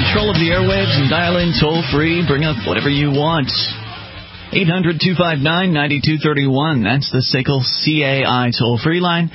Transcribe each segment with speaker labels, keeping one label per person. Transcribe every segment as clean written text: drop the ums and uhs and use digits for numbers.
Speaker 1: control of the airwaves and dial in toll-free. Bring up whatever you want. 800-259-9231. That's the SACL CAI toll-free line.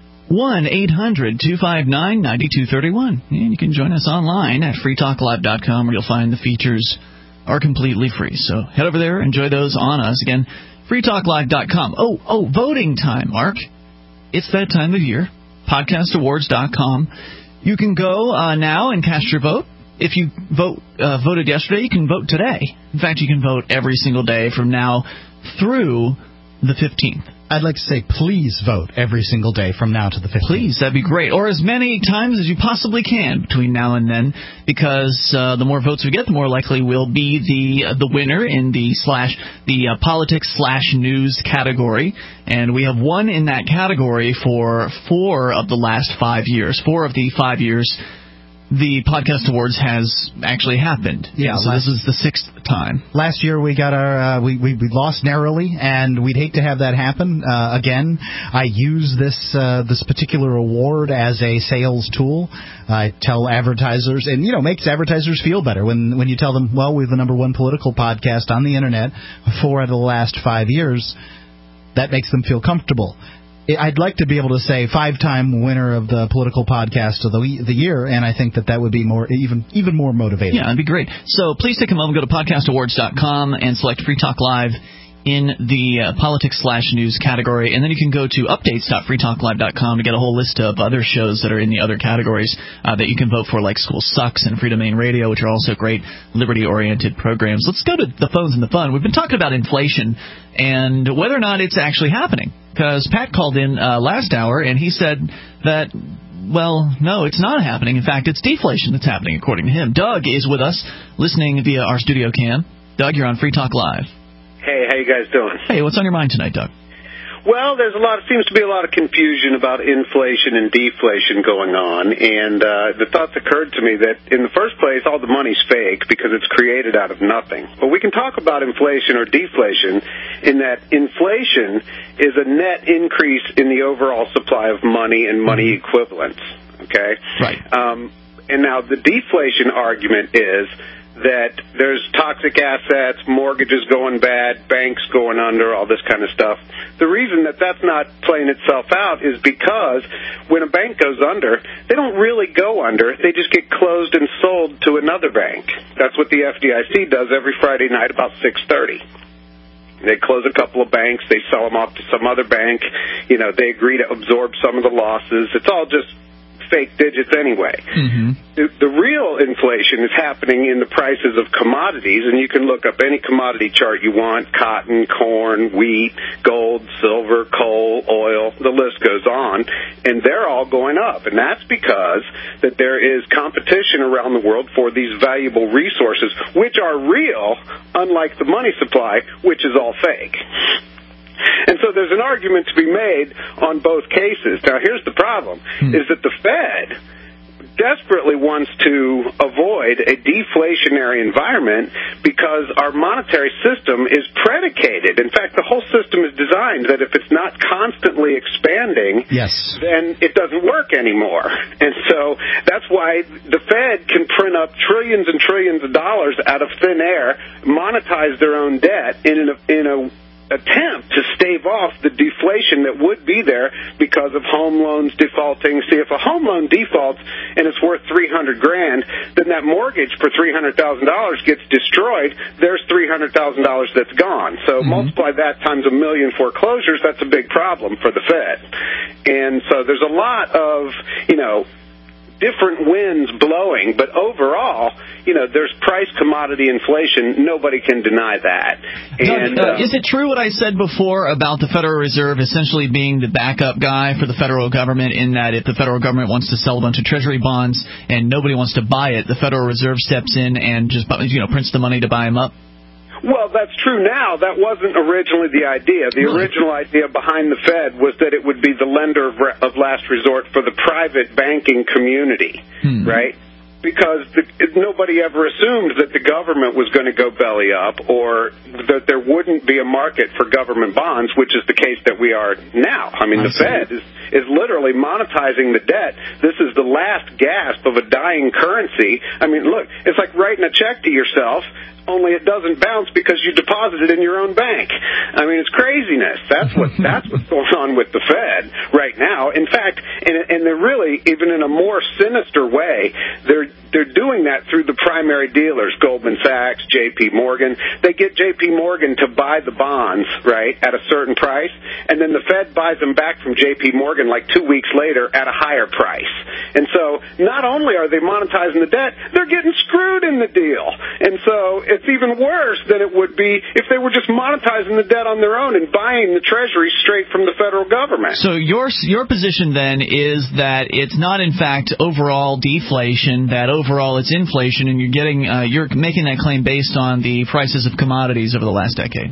Speaker 1: 1-800-259-9231. And you can join us online at freetalklive.com, where you'll find the features are completely free. So head over there, enjoy those on us. Again, freetalklive.com. Oh, voting time, Mark. It's that time of year. Podcastawards.com. You can go now and cast your vote. If you voted yesterday, you can vote today. In fact, you can vote every single day from now through the 15th.
Speaker 2: I'd like to say please vote every single day from now to the 15th.
Speaker 1: Please, that'd be great. Or as many times as you possibly can between now and then, because the more votes we get, the more likely we'll be the winner in the politics/news category. And we have won in that category for 4 of the last 5 years. 4 of the 5 years the Podcast Awards has actually happened.
Speaker 2: Yeah,
Speaker 1: so this is the 6th time.
Speaker 2: Last year we got our we lost narrowly, and we'd hate to have that happen again. I use this particular award as a sales tool. I tell advertisers, and makes advertisers feel better when you tell them, well, we're the #1 political podcast on the internet 4 out of the last 5 years. That makes them feel comfortable. I'd like to be able to say 5-time winner of the political podcast of the year, and I think that would be even more motivating.
Speaker 1: Yeah, that'd be great. So please take a moment, go to podcastawards.com and select Free Talk Live in the politics/news category, and then you can go to updates.freetalklive.com to get a whole list of other shows that are in the other categories that you can vote for, like School Sucks and Free Domain Radio, which are also great liberty-oriented programs. Let's go to the phones and the fun. We've been talking about inflation and whether or not it's actually happening, because Pat called in last hour and he said that, well, no, it's not happening. In fact, it's deflation that's happening, according to him. Doug is with us, listening via our studio cam. Doug, you're on Free Talk Live.
Speaker 3: Hey, how you guys doing?
Speaker 1: Hey, what's on your mind tonight, Doug?
Speaker 3: Well, seems to be a lot of confusion about inflation and deflation going on, and the thoughts occurred to me that in the first place, all the money's fake because it's created out of nothing. But we can talk about inflation or deflation in that inflation is a net increase in the overall supply of money and money equivalents, okay?
Speaker 1: Right.
Speaker 3: And now the deflation argument is that there's toxic assets, mortgages going bad, banks going under, all this kind of stuff. The reason that that's not playing itself out is because when a bank goes under, they don't really go under. They just get closed and sold to another bank. That's what the FDIC does every Friday night about 6:30. They close a couple of banks. They sell them off to some other bank. They agree to absorb some of the losses. It's all just fake digits anyway. Mm-hmm. The real inflation is happening in the prices of commodities, and you can look up any commodity chart you want: cotton, corn, wheat, gold, silver, coal, oil, the list goes on, and they're all going up. And that's because that there is competition around the world for these valuable resources, which are real, unlike the money supply, which is all fake. And so there's an argument to be made on both cases. Now, here's the problem, is that the Fed desperately wants to avoid a deflationary environment because our monetary system is predicated. In fact, the whole system is designed that if it's not constantly expanding, then it doesn't work anymore. And so that's why the Fed can print up trillions and trillions of dollars out of thin air, monetize their own debt in a attempt to stave off the deflation that would be there because of home loans defaulting. See, if a home loan defaults and it's worth $300,000, then that mortgage for $300,000 gets destroyed. There's $300,000 that's gone. So multiply that times 1 million foreclosures. That's a big problem for the Fed. And so there's a lot of, different winds blowing, but overall, there's price commodity inflation. Nobody can deny that. And
Speaker 1: is it true what I said before about the Federal Reserve essentially being the backup guy for the federal government, in that if the federal government wants to sell a bunch of Treasury bonds and nobody wants to buy it, the Federal Reserve steps in and just prints the money to buy them up?
Speaker 3: Well, that's true now. That wasn't originally the idea. The original idea behind the Fed was that it would be the lender of last resort for the private banking community, right? because nobody ever assumed that the government was going to go belly up or that there wouldn't be a market for government bonds, which is the case that we are now. I mean, the Fed is literally monetizing the debt. This is the last gasp of a dying currency. I mean, look, it's like writing a check to yourself, only it doesn't bounce because you deposited in your own bank. I mean, it's craziness. That's what's going on with the Fed right now. In fact, and they're really, even in a more sinister way, they're doing that through the primary dealers, Goldman Sachs, J.P. Morgan. They get J.P. Morgan to buy the bonds, right, at a certain price, and then the Fed buys them back from J.P. Morgan like 2 weeks later at a higher price. And so not only are they monetizing the debt, they're getting screwed in the deal. And so it's even worse than it would be if they were just monetizing the debt on their own and buying the Treasury straight from the federal government.
Speaker 1: So your position then is that it's not in fact overall deflation, that overall it's inflation, and you're making that claim based on the prices of commodities over the last decade.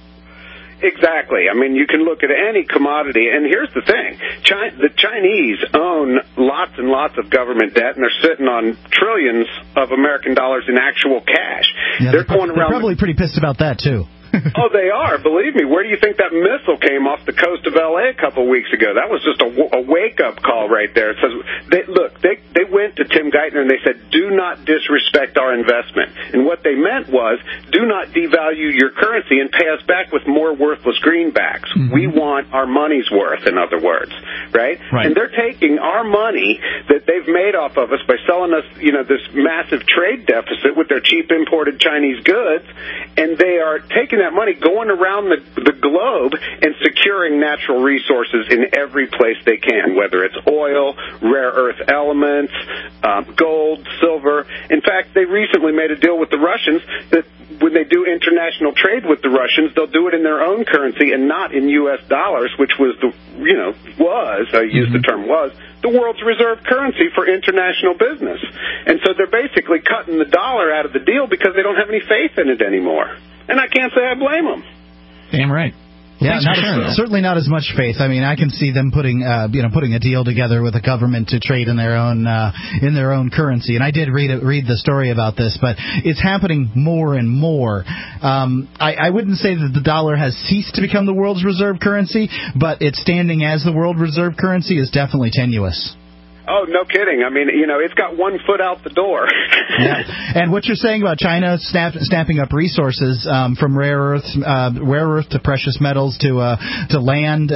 Speaker 3: Exactly. I mean, you can look at any commodity, and here's the thing. The Chinese own lots and lots of government debt, and they're sitting on trillions of American dollars in actual cash.
Speaker 2: Yeah, they're probably pretty pissed about that, too.
Speaker 3: Oh, they are. Believe me. Where do you think that missile came off the coast of L.A. a couple of weeks ago? That was just a wake-up call right there. It says, they went to Tim Geithner and they said, do not disrespect our investment. And what they meant was, do not devalue your currency and pay us back with more worthless greenbacks. Mm-hmm. We want our money's worth, in other words, right? And they're taking our money that they've made off of us by selling us, this massive trade deficit with their cheap imported Chinese goods, and they are taking that money, going around the globe and securing natural resources in every place they can, whether it's oil, rare earth elements, gold, silver. In fact, they recently made a deal with the Russians that when they do international trade with the Russians, they'll do it in their own currency and not in U.S. dollars, which was the world's reserve currency for international business. And so they're basically cutting the dollar out of the deal because they don't have any faith in it anymore. And I can't say I blame them.
Speaker 1: Damn right.
Speaker 2: Yeah, certainly not as much faith. I mean, I can see them putting a deal together with the government to trade in their own currency. And I did read the story about this, but it's happening more and more. I wouldn't say that the dollar has ceased to become the world's reserve currency, but its standing as the world reserve currency is definitely tenuous.
Speaker 3: Oh, no kidding. I mean, it's got 1 foot out the door.
Speaker 2: Yeah. And what you're saying about China snapping up resources from rare earth to precious metals to land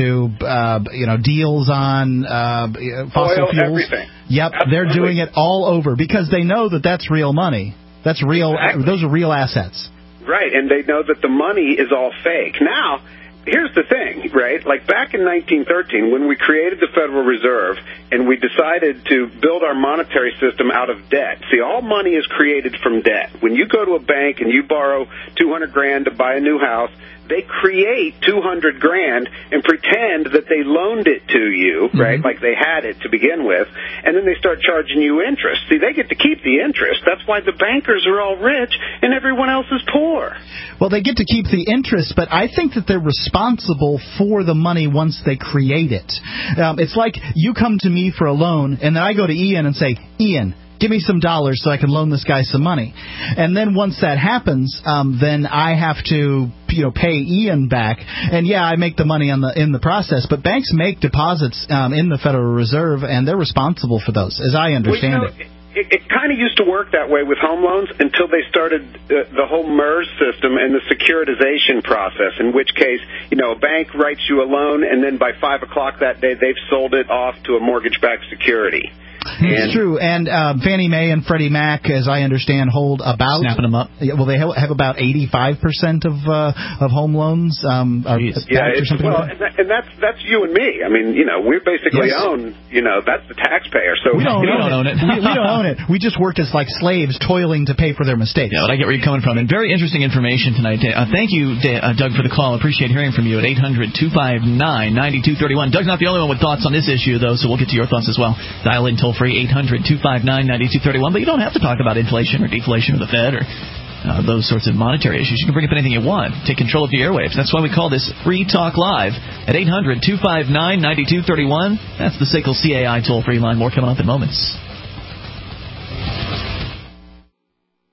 Speaker 2: to deals on fossil
Speaker 3: oil,
Speaker 2: fuels.
Speaker 3: Everything.
Speaker 2: Yep, absolutely. They're doing it all over because they know that that's real money. That's real. Exactly. Those are real assets.
Speaker 3: Right, and they know that the money is all fake. Now, here's the thing, right? Like back in 1913, when we created the Federal Reserve and we decided to build our monetary system out of debt. See, all money is created from debt. When you go to a bank and you borrow $200,000 to buy a new house, they create $200,000 and pretend that they loaned it to you, right? Mm-hmm. Like they had it to begin with, and then they start charging you interest. See, they get to keep the interest. That's why the bankers are all rich and everyone else is poor.
Speaker 2: Well, they get to keep the interest, but I think that they're responsible for the money once they create it. It's like you come to me for a loan, and then I go to Ian and say, Ian, give me some dollars so I can loan this guy some money. And then once that happens, then I have to pay Ian back. And yeah, I make the money in the process, but banks make deposits in the Federal Reserve, and they're responsible for those, as I understand it.
Speaker 3: It kind of used to work that way with home loans until they started the whole MERS system and the securitization process, in which case, a bank writes you a loan, and then by 5 o'clock that day, they've sold it off to a mortgage-backed security.
Speaker 2: It's true, and Fannie Mae and Freddie Mac, as I understand, hold about
Speaker 1: snapping them up.
Speaker 2: Well, they have about 85% of home loans. And
Speaker 3: that's you and me. I mean, we basically own. That's the taxpayer. So
Speaker 2: we don't own it. We don't own it. We just worked as like slaves, toiling to pay for their mistakes.
Speaker 1: Yeah, but I get where you're coming from, and very interesting information tonight. Thank you, Doug, for the call. Appreciate hearing from you at 800-259-9231. Doug's not the only one with thoughts on this issue, though, so we'll get to your thoughts as well. Dial in toll-free 800-259-9231. But you don't have to talk about inflation or deflation or the Fed or those sorts of monetary issues. You can bring up anything you want. Take control of the airwaves. That's why we call this Free Talk Live at 800-259-9231. That's the SACL CAI toll-free line. More coming up in moments.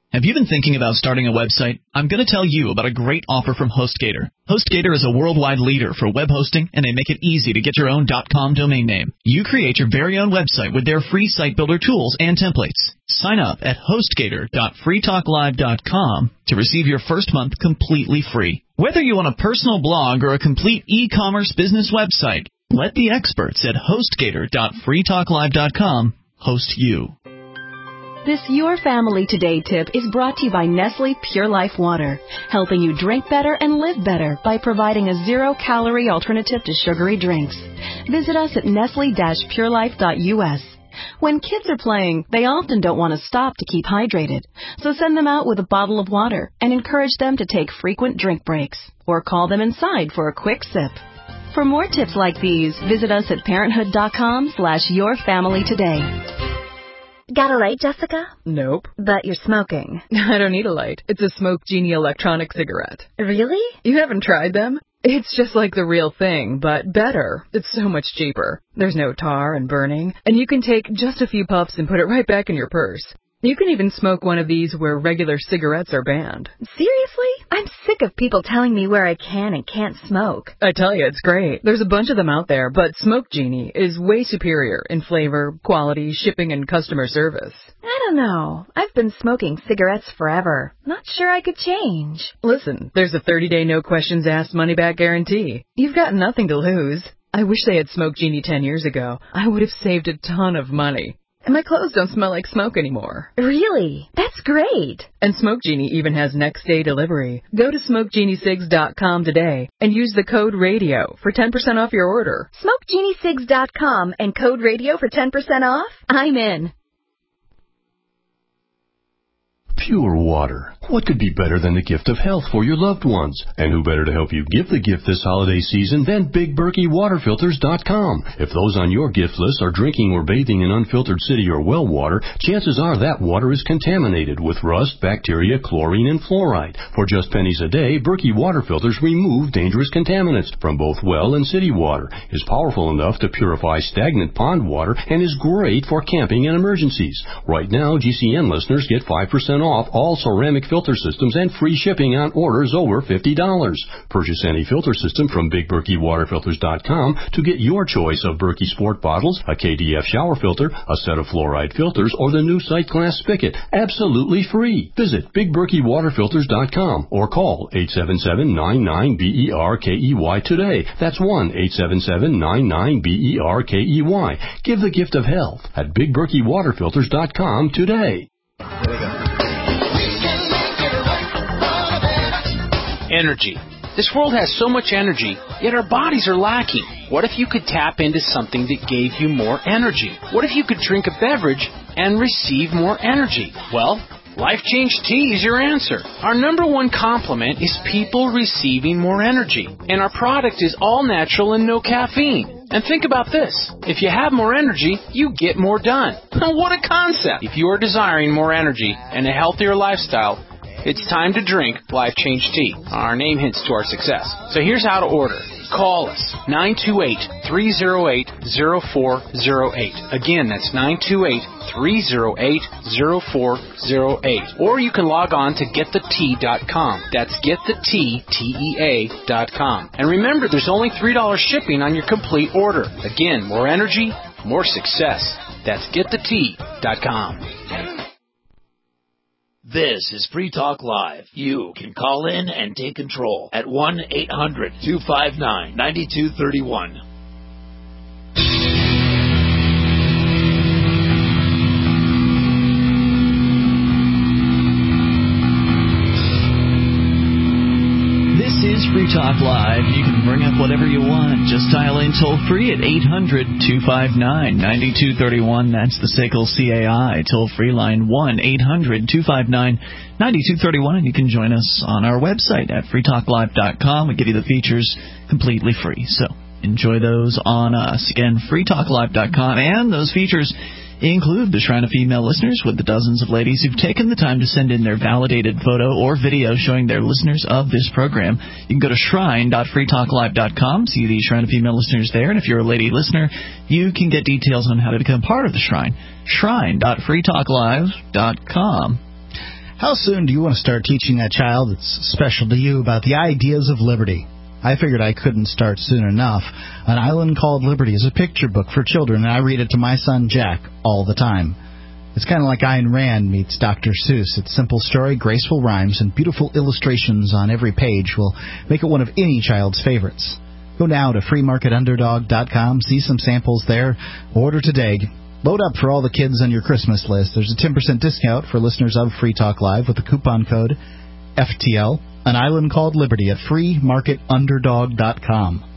Speaker 1: Have you been thinking about starting a website? I'm going to tell you about a great offer from HostGator. HostGator is a worldwide leader for web hosting, and they make it easy to get your own .com domain name. You create your very own website with their free site builder tools and templates. Sign up at HostGator.freetalklive.com to receive your first month completely free. Whether you want a personal blog or a complete e-commerce business website, let the experts at HostGator.freetalklive.com host you.
Speaker 4: This Your Family Today tip is brought to you by Nestle Pure Life Water, helping you drink better and live better by providing a zero-calorie alternative to sugary drinks. Visit us at nestle-purelife.us. When kids are playing, they often don't want to stop to keep hydrated, so send them out with a bottle of water and encourage them to take frequent drink breaks, or call them inside for a quick sip. For more tips like these, visit us at parenthood.com/yourfamilytoday.
Speaker 5: Got a light, Jessica?
Speaker 6: Nope.
Speaker 5: But you're smoking.
Speaker 6: I don't need a light. It's a Smoke Genie electronic cigarette.
Speaker 5: Really?
Speaker 6: You haven't tried them? It's just like the real thing, but better. It's so much cheaper. There's no tar and burning, and you can take just a few puffs and put it right back in your purse. You can even smoke one of these where regular cigarettes are banned.
Speaker 5: Seriously? I'm sick of people telling me where I can and can't smoke.
Speaker 6: I tell you, it's great. There's a bunch of them out there, but Smoke Genie is way superior in flavor, quality, shipping, and customer service.
Speaker 5: I don't know. I've been smoking cigarettes forever. Not sure I could change.
Speaker 6: Listen, there's a 30-day no-questions-asked money-back guarantee. You've got nothing to lose. I wish they had Smoke Genie 10 years ago. I would have saved a ton of money. And my clothes don't smell like smoke anymore.
Speaker 5: Really? That's great.
Speaker 6: And Smoke Genie even has next-day delivery. Go to SmokeGenieSigs.com today and use the code RADIO for 10% off your order.
Speaker 5: SmokeGenieSigs.com and code RADIO for 10% off? I'm in.
Speaker 7: Pure water. What could be better than the gift of health for your loved ones? And who better to help you give the gift this holiday season than BigBerkeyWaterFilters.com? If those on your gift list are drinking or bathing in unfiltered city or well water, chances are that water is contaminated with rust, bacteria, chlorine, and fluoride. For just pennies a day, Berkey Water Filters remove dangerous contaminants from both well and city water, is powerful enough to purify stagnant pond water, and is great for camping and emergencies. Right now, GCN listeners get 5% off all ceramic filter systems and free shipping on orders over $50. Purchase any filter system from BigBerkeyWaterFilters.com to get your choice of Berkey Sport bottles, a KDF shower filter, a set of fluoride filters, or the new Sight Glass spigot, absolutely free. Visit BigBerkeyWaterFilters.com or call 877-99-BERKEY today. That's 1-877-99-BERKEY. Give the gift of health at BigBerkeyWaterFilters.com today.
Speaker 8: Energy. This world has so much energy, yet our bodies are lacking. What if you could tap into something that gave you more energy? What if you could drink a beverage and receive more energy? Well, Life Change Tea is your answer. Our number one compliment is people receiving more energy. And our product is all natural and no caffeine. And think about this. If you have more energy, you get more done. What a concept! If you are desiring more energy and a healthier lifestyle, it's time to drink Life Change Tea. Our name hints to our success. So here's how to order. Call us, 928-308-0408. Again, that's 928-308-0408. Or you can log on to getthetea.com. That's getthetea.com. And remember, there's only $3 shipping on your complete order. Again, more energy, more success. That's getthetea.com.
Speaker 9: This is Free Talk Live. You can call in and take control at 1-800-259-9231.
Speaker 1: This is Free Talk Live. You can bring up whatever you want. Just dial in toll-free at 800-259-9231. That's the SACL CAI toll-free line, 1-800-259-9231. And you can join us on our website at freetalklive.com. We give you the features completely free. So enjoy those on us. Again, freetalklive.com. And those features include the Shrine of Female Listeners with the dozens of ladies who've taken the time to send in their validated photo or video showing they're listeners of this program. You can go to shrine.freetalklive.com, see the Shrine of Female Listeners there, and if you're a lady listener, you can get details on how to become part of the Shrine. Shrine.freetalklive.com.
Speaker 2: How soon do you want to start teaching that child that's special to you about the ideas of liberty? I figured I couldn't start soon enough. An Island Called Liberty is a picture book for children, and I read it to my son Jack all the time. It's kind of like Ayn Rand meets Dr. Seuss. It's simple story, graceful rhymes, and beautiful illustrations on every page will make it one of any child's favorites. Go now to freemarketunderdog.com, see some samples there, order today. Load up for all the kids on your Christmas list. There's a 10% discount for listeners of Free Talk Live with the coupon code FTL. An Island Called Liberty at freemarketunderdog.com.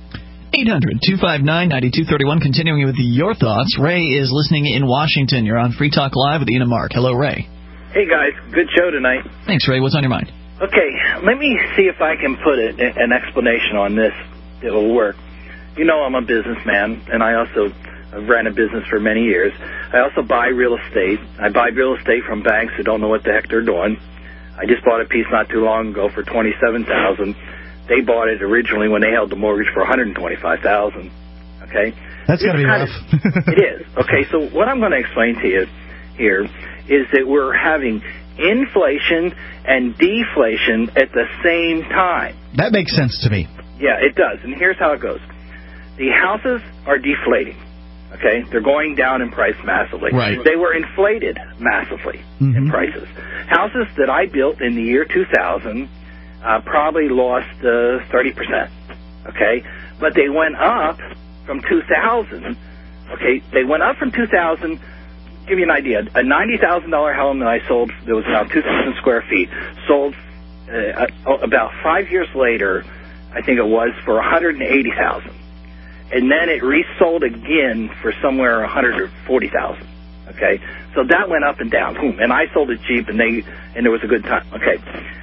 Speaker 1: 800-259-9231. Continuing with your thoughts, Ray is listening in Washington. You're on Free Talk Live with Ian and Mark. Hello, Ray.
Speaker 10: Hey, guys. Good show tonight.
Speaker 1: Thanks, Ray. What's on your mind?
Speaker 10: Okay, let me see if I can put an explanation on this that will work. You know I'm a businessman, and I also ran a business for many years. I also buy real estate. I buy real estate from banks who don't know what the heck they're doing. I just bought a piece not too long ago for $27,000. They bought it originally when they held the mortgage for $125,000. Okay?
Speaker 2: That's got to be rough.
Speaker 10: It is. Okay, so what I'm going to explain to you here is that we're having inflation and deflation at the same time.
Speaker 2: That makes sense to me.
Speaker 10: Yeah, it does. And here's how it goes. The houses are deflating. Okay? They're going down in price massively.
Speaker 1: Right.
Speaker 10: They were inflated massively in prices. Houses that I built in the year 2000 probably lost 30%. Okay? But they went up from 2000. Okay? They went up from 2000. Give you an idea. A $90,000 home that I sold that was about 2,000 square feet sold about 5 years later, I think it was, for $180,000. And then it resold again for somewhere $140,000. Okay, so that went up and down. Boom. And I sold it cheap, and there was a good time. Okay,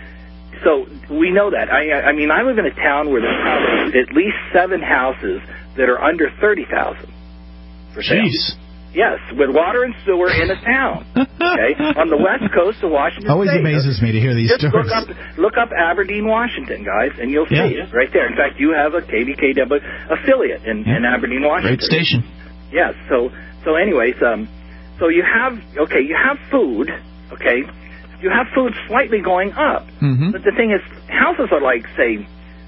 Speaker 10: so we know that. I mean, I live in a town where there's probably at least 7 houses that are under $30,000 for sale.
Speaker 1: Jeez.
Speaker 10: Yes, with water and sewer in a town. Okay, on the west coast of Washington
Speaker 2: Always
Speaker 10: State.
Speaker 2: amazes me to hear these
Speaker 10: Just
Speaker 2: stories.
Speaker 10: Look up Aberdeen, Washington, guys, and you'll see it right there. In fact, you have a KDKW affiliate in Aberdeen, Washington.
Speaker 1: Great station.
Speaker 10: Yes. So anyways, so you have food. Okay, you have food slightly going up, but the thing is, houses are like say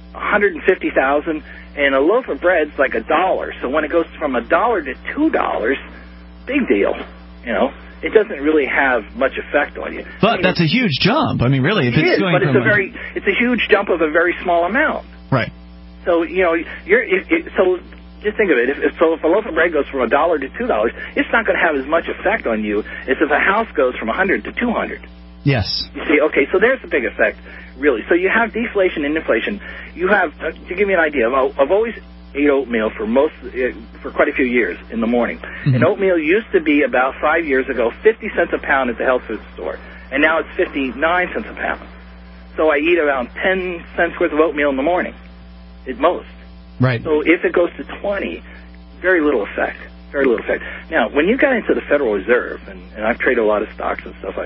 Speaker 10: $150,000, and a loaf of bread's like $1. So when it goes from $1 to $2. Big deal, you know. It doesn't really have much effect on you.
Speaker 1: But that's a huge jump. I mean, really, if it's going from
Speaker 10: it's a huge jump of a very small amount.
Speaker 1: Right.
Speaker 10: So you know, so just think of it. If a loaf of bread goes from $1 to $2, it's not going to have as much effect on you as if a house goes from 100 to 200.
Speaker 2: Yes.
Speaker 10: You see, okay, so there's a big effect, really. So you have deflation and inflation. You have, to give you an idea, I've always ate oatmeal for quite a few years in the morning. And oatmeal used to be about 5 years ago 50 cents a pound at the health food store, and now it's 59 cents a pound. So I eat around 10 cents worth of oatmeal in the morning, at most.
Speaker 2: Right.
Speaker 10: So if it goes to 20, very little effect. Very little effect. Now, when you got into the Federal Reserve, and I've traded a lot of stocks and stuff,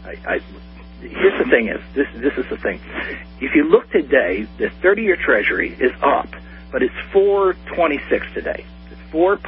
Speaker 10: here's the thing this is the thing. If you look today, the 30-year Treasury is up, but it's 4.26 today. It's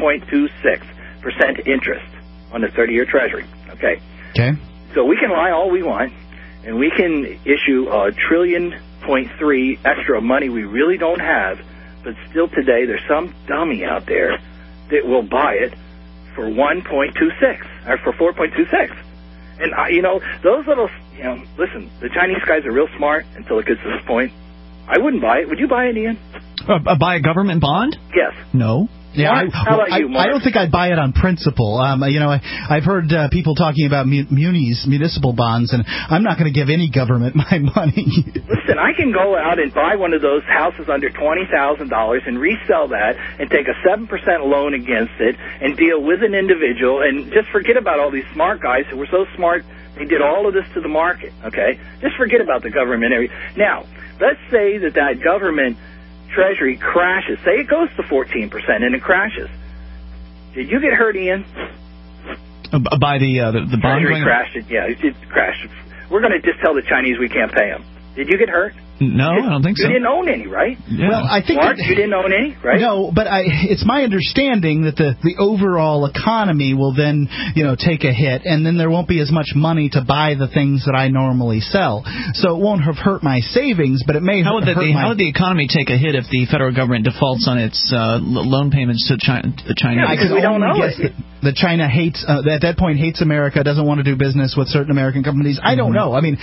Speaker 10: 4.26% interest on the 30-year Treasury. Okay. So we can lie all we want, and we can issue $1.3 trillion extra money we really don't have, but still today there's some dummy out there that will buy it for 1.26 or for 4.26. And those little, listen, the Chinese guys are real smart until it gets to this point. I wouldn't buy it. Would you buy it, Ian?
Speaker 1: Buy a government bond?
Speaker 10: Yes.
Speaker 1: No.
Speaker 2: Yeah,
Speaker 10: How about you, Mark?
Speaker 2: I don't think I'd buy it on principle. I've heard people talking about municipal bonds, and I'm not going to give any government my money.
Speaker 10: Listen, I can go out and buy one of those houses under $20,000 and resell that and take a 7% loan against it and deal with an individual and just forget about all these smart guys who were so smart they did all of this to the market, okay? Just forget about the government area. Now, let's say that government Treasury crashes. Say it goes to 14% and it crashes. Did you get hurt, Ian?
Speaker 1: By the bond?
Speaker 10: Treasury crashed it. Yeah, it crashed. We're going to just tell the Chinese we can't pay them. Did you get hurt?
Speaker 1: No, I don't think so.
Speaker 10: You didn't own any, right?
Speaker 1: Yeah.
Speaker 2: Well, I think
Speaker 10: Mark, you didn't own any, right?
Speaker 2: No, but it's my understanding that the overall economy will then, take a hit, and then there won't be as much money to buy the things that I normally sell. So it won't have hurt my savings, but it may
Speaker 1: How would the economy take a hit if the federal government defaults on its loan payments to the Chinese?
Speaker 2: I could
Speaker 10: we don't
Speaker 2: only
Speaker 10: know
Speaker 2: guess that China hates, at that point, hates America, doesn't want to do business with certain American companies. I don't know. I mean,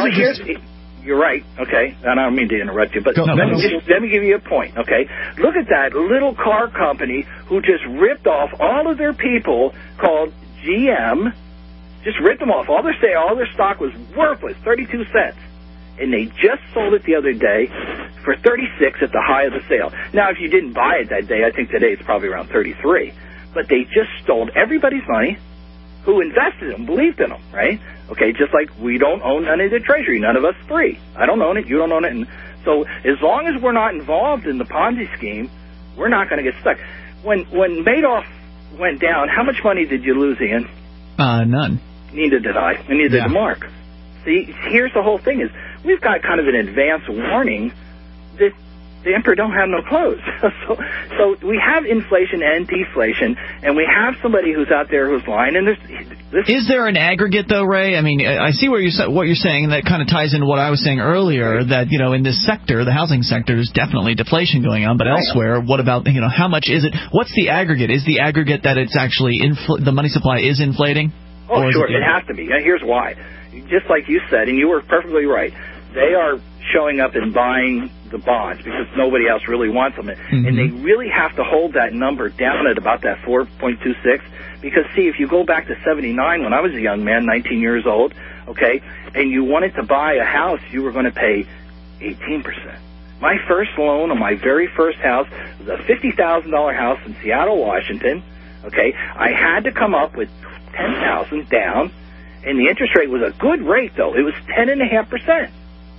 Speaker 10: You're right, okay? And I don't mean to interrupt you, but let me give you a point, okay? Look at that little car company who just ripped off all of their people called GM, just ripped them off. All their stock was worthless, 32 cents. And they just sold it the other day for 36 at the high of the sale. Now, if you didn't buy it that day, I think today it's probably around 33. But they just stole everybody's money who invested in them, believed in them, right? Okay, just like we don't own none of the Treasury, none of us three. I don't own it, you don't own it. And so as long as we're not involved in the Ponzi scheme, we're not going to get stuck. When Madoff went down, how much money did you lose, Ian?
Speaker 1: None.
Speaker 10: Neither did I, and neither did Mark. See, here's the whole thing is we've got kind of an advance warning that the emperor don't have no clothes. So we have inflation and deflation, and we have somebody who's out there who's lying. And
Speaker 1: is there an aggregate, though, Ray? I mean, I see what you're saying, and that kind of ties into what I was saying earlier, that, in this sector, the housing sector, there's definitely deflation going on. But elsewhere, what about, how much is it? What's the aggregate? Is the aggregate that it's actually the money supply is inflating?
Speaker 10: Oh, sure, it has to be. Here's why. Just like you said, and you were perfectly right, they are showing up and buying the bonds because nobody else really wants them. Mm-hmm. And they really have to hold that number down at about that 4.26 because, see, if you go back to 79 when I was a young man, 19 years old, okay, and you wanted to buy a house, you were going to pay 18%. My first loan on my very first house was a $50,000 house in Seattle, Washington, okay. I had to come up with $10,000 down, and the interest rate was a good rate, though. It was 10.5%.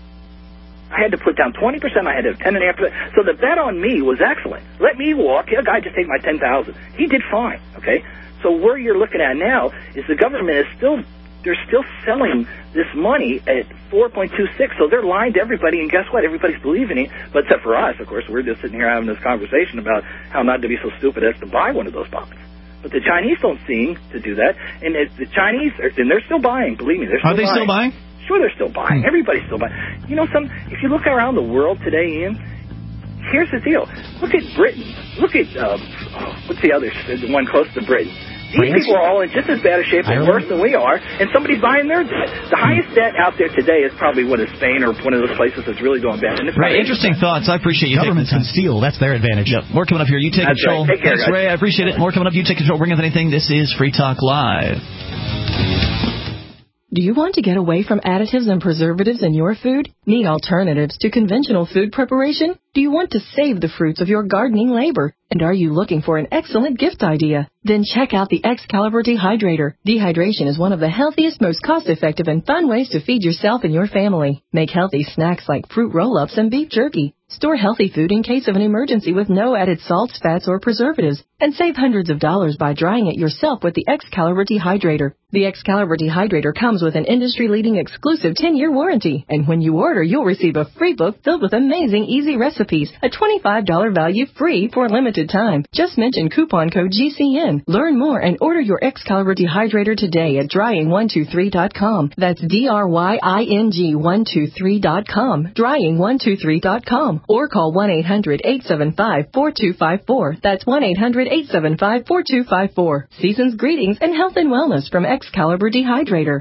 Speaker 10: I had to put down 20%. I had to have 10.5%. So the bet on me was excellent. Let me walk. A guy just take my $10,000. He did fine. Okay. So where you're looking at now is the government is they're still selling this money at 4.26. So they're lying to everybody. And guess what? Everybody's believing it. But except for us, of course, we're just sitting here having this conversation about how not to be so stupid as to buy one of those bonds. But the Chinese don't seem to do that. And the Chinese, and they're still buying. Believe me, they're still buying.
Speaker 1: Are they still buying?
Speaker 10: Sure, they're still buying. Everybody's still buying. If you look around the world today, Ian, here's the deal. Look at Britain. Look at, what's the other, the one close to Britain. These people are all in just as bad a shape or worse than we are, and somebody's buying their debt. The highest debt out there today is probably Spain or one of those places that's really doing bad. And
Speaker 1: right, interesting thoughts. I appreciate you.
Speaker 2: Governments can steal. That's their advantage.
Speaker 1: Yep. More coming up here. You take control.
Speaker 10: Right. Take care,
Speaker 1: Thanks, Ray. I appreciate it. More coming up. You take control. Bring up anything. This is Free Talk Live.
Speaker 4: Do you want to get away from additives and preservatives in your food? Need alternatives to conventional food preparation? Do you want to save the fruits of your gardening labor? And are you looking for an excellent gift idea? Then check out the Excalibur Dehydrator. Dehydration is one of the healthiest, most cost-effective, and fun ways to feed yourself and your family. Make healthy snacks like fruit roll-ups and beef jerky. Store healthy food in case of an emergency with no added salts, fats, or preservatives. And save hundreds of dollars by drying it yourself with the Excalibur Dehydrator. The Excalibur Dehydrator comes with an industry-leading exclusive 10-year warranty. And when you order, you'll receive a free book filled with amazing easy recipes. A $25 value free for a limited time. Just mention coupon code GCN. Learn more and order your Excalibur Dehydrator today at drying123.com. That's DRYING123.com. Drying123.com. Or call 1-800-875-4254. That's 1-800-875-4254. Season's greetings and health and wellness from Excalibur Dehydrator.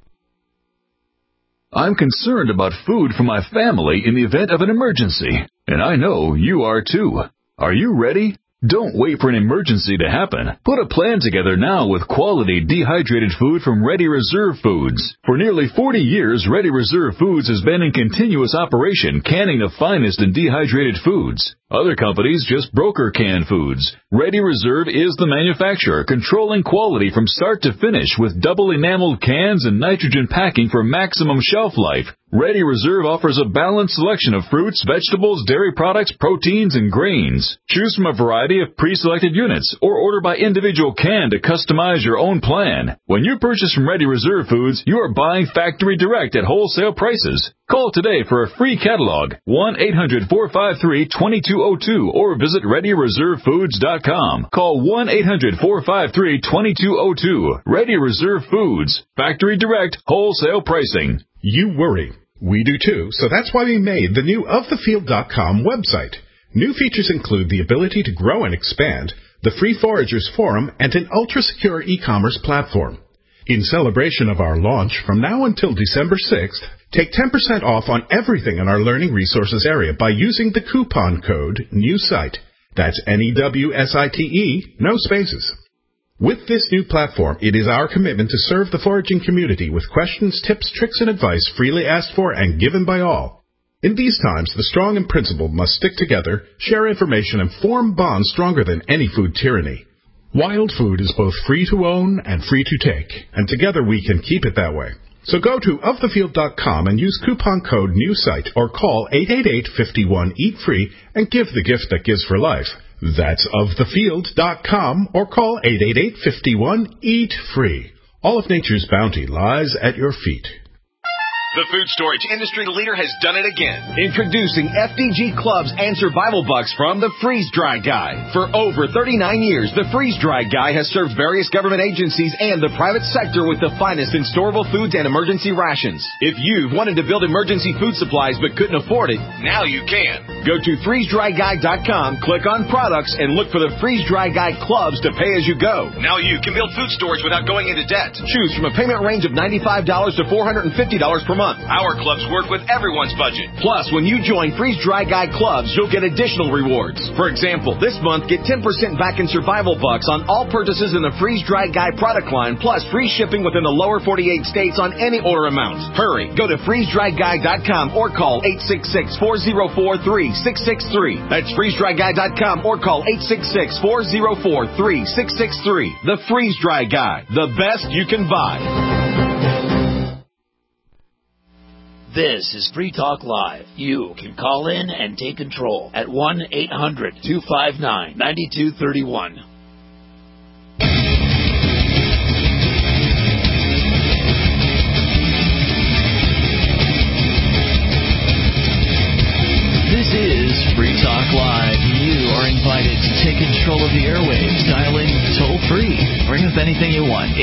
Speaker 11: I'm concerned about food for my family in the event of an emergency, and I know you are too. Are you ready? Don't wait for an emergency to happen. Put a plan together now with quality dehydrated food from Ready Reserve Foods. For nearly 40 years, Ready Reserve Foods has been in continuous operation, canning the finest in dehydrated foods. Other companies just broker canned foods. Ready Reserve is the manufacturer, controlling quality from start to finish with double enameled cans and nitrogen packing for maximum shelf life. Ready Reserve offers a balanced selection of fruits, vegetables, dairy products, proteins, and grains. Choose from a variety of pre-selected units or order by individual can to customize your own plan. When you purchase from Ready Reserve Foods, you are buying factory direct at wholesale prices. Call today for a free catalog, 1-800-453-2202, or visit ReadyReserveFoods.com. Call 1-800-453-2202. Ready Reserve Foods. Factory direct, wholesale pricing.
Speaker 12: You worry. We do too, so that's why we made the new OfTheField.com website. New features include the ability to grow and expand, the Free Foragers Forum, and an ultra-secure e-commerce platform. In celebration of our launch, from now until December 6th, take 10% off on everything in our learning resources area by using the coupon code NEWSITE. That's NEWSITE, no spaces. With this new platform, it is our commitment to serve the foraging community with questions, tips, tricks, and advice freely asked for and given by all. In these times, the strong and principled must stick together, share information, and form bonds stronger than any food tyranny. Wild food is both free to own and free to take, and together we can keep it that way. So go to OfTheField.com and use coupon code NEWSITE or call 888-51-EAT-FREE and give the gift that gives for life. That's OfTheField.com or call 888-51-EAT-FREE. All of nature's bounty lies at your feet.
Speaker 13: The food storage industry leader has done it again. Introducing FDG Clubs and Survival Bucks from the Freeze Dry Guy. For over 39 years, the Freeze Dry Guy has served various government agencies and the private sector with the finest in storable foods and emergency rations. If you've wanted to build emergency food supplies but couldn't afford it, now you can. Go to freezedryguy.com, click on products, and look for the Freeze Dry Guy Clubs to pay as you go. Now you can build food storage without going into debt. Choose from a payment range of $95 to $450 per month. Our clubs work with everyone's budget. Plus, when you join Freeze Dry Guy Clubs, you'll get additional rewards. For example, this month, get 10% back in Survival Bucks on all purchases in the Freeze Dry Guy product line, plus free shipping within the lower 48 states on any order amount. Hurry, go to freezedryguy.com or call 866-404-3663. That's freezedryguy.com or call 866-404-3663. The Freeze Dry Guy, the best you can buy.
Speaker 9: This is Free Talk Live. You can call in and take control at 1-800-259-9231.
Speaker 1: This is Free Talk Live. You are invited to take control of the airwaves. Dial in toll free. Bring up anything you want.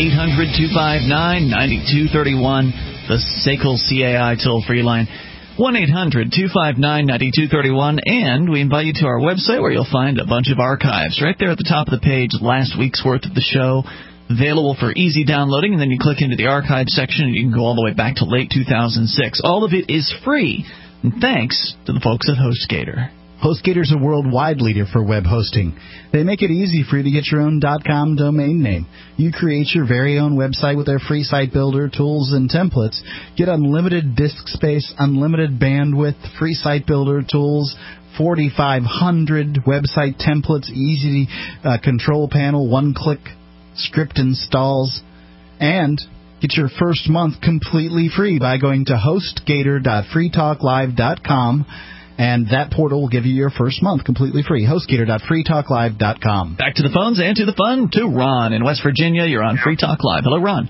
Speaker 1: 800-259-9231. The SACL CAI toll-free line, 1-800-259-9231. And we invite you to our website where you'll find a bunch of archives. Right there at the top of the page, last week's worth of the show, available for easy downloading. And then you click into the archive section, and you can go all the way back to late 2006. All of it is free. And thanks to the folks at HostGator.
Speaker 2: HostGator's a worldwide leader for web hosting. They make it easy for you to get your own .com domain name. You create your very own website with their free site builder, tools, and templates. Get unlimited disk space, unlimited bandwidth, free site builder tools, 4,500 website templates, easy control panel, one-click script installs, and get your first month completely free by going to hostgator.freetalklive.com. And that portal will give you your first month completely free. HostGator.freetalklive.com.
Speaker 1: Back to the phones and to the fun to Ron in West Virginia. You're on Free Talk Live. Hello, Ron.